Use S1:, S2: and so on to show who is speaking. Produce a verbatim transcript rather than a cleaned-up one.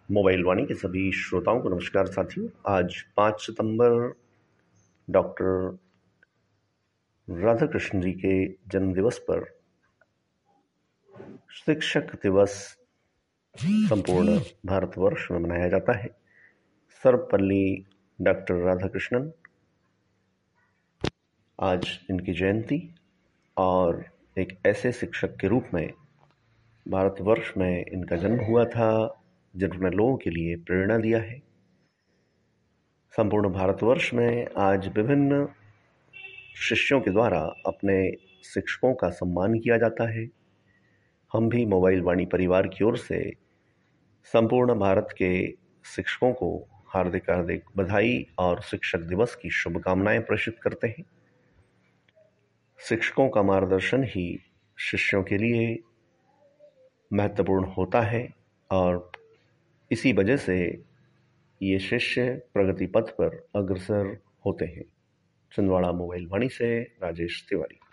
S1: Mobile वाणी के सभी श्रोताओं को नमस्कार साथियों। आज पाँच सितंबर डॉक्टर राधा कृष्ण जी के जन्म दिवस पर शिक्षक दिवस संपूर्ण भारतवर्ष में मनाया जाता है। सर्वपल्ली डॉक्टर राधा कृष्णन, आज इनकी जयंती और एक ऐसे शिक्षक के रूप में भारतवर्ष में इनका जन्म हुआ था जिन्होंने लोगों के लिए प्रेरणा दिया है। संपूर्ण भारतवर्ष में आज विभिन्न शिष्यों के द्वारा अपने शिक्षकों का सम्मान किया जाता है। हम भी मोबाइल वाणी परिवार की ओर से संपूर्ण भारत के शिक्षकों को हार्दिक हार्दिक बधाई और शिक्षक दिवस की शुभकामनाएं प्रेषित करते हैं। शिक्षकों का मार्गदर्शन ही शिष्यों के लिए महत्वपूर्ण होता है और इसी वजह से ये शिष्य प्रगति पथ पर अग्रसर होते हैं। छिंदवाड़ा मोबाइल वाणी से राजेश तिवारी।